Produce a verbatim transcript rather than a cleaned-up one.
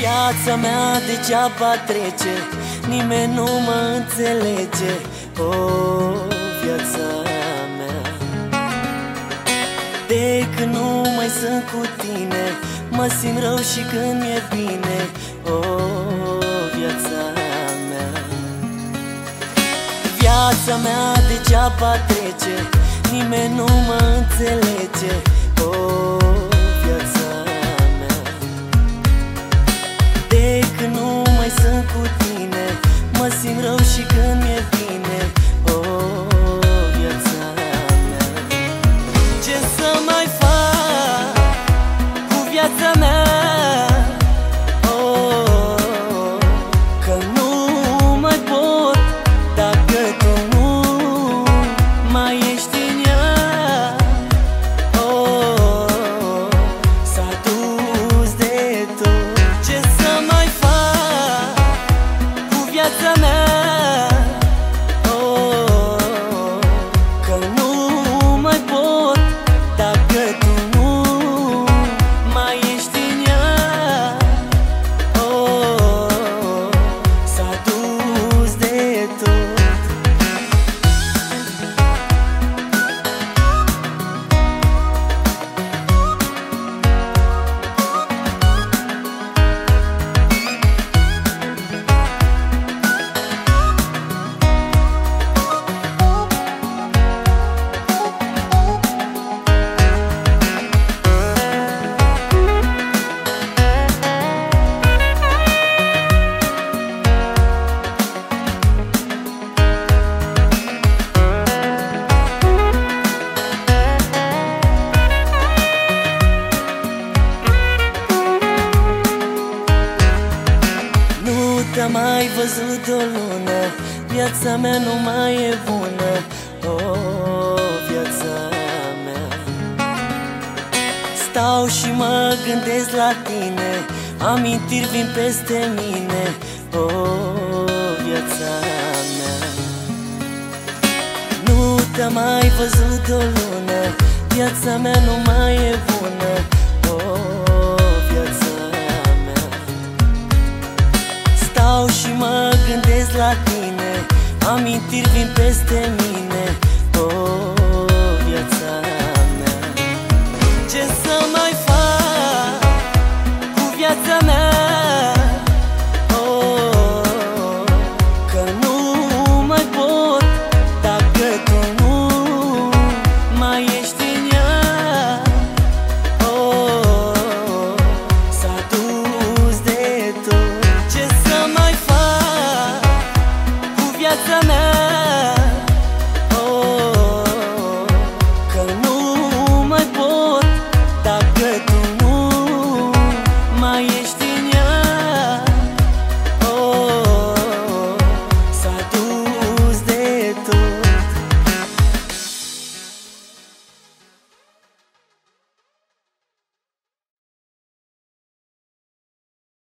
Viața mea degeaba trece, nimeni nu mă înțelege. O, viața mea, de când nu mai sunt cu tine, mă simt rău și când mi-e bine. O, viața mea, viața mea degeaba trece, nimeni nu mă înțelege. O, viața mea, de când nu mai sunt cu tine, mă simt rău și când mi-e bine. O, viața mea, ce să mai fac cu viața mea? Oh, că nu mai pot dacă tu nu mai ești în ea. Oh, s-a dus de tot. Ce să mai fac cu viața mea? Oh, că nu mai pot dacă tu nu mai ești în ea. Oh, s-a dus de tot. N-am mai văzut de o lună, viața mea nu mai e bună. Oh, viața mea, stau și mă gândesc la tine, amintiri vin peste mine. Oh, viața mea, nu te-am mai văzut de o lună, viața mea nu mai e bună. Oh, viața mea, stau și mă gândesc la tine, amintiri vin peste mine.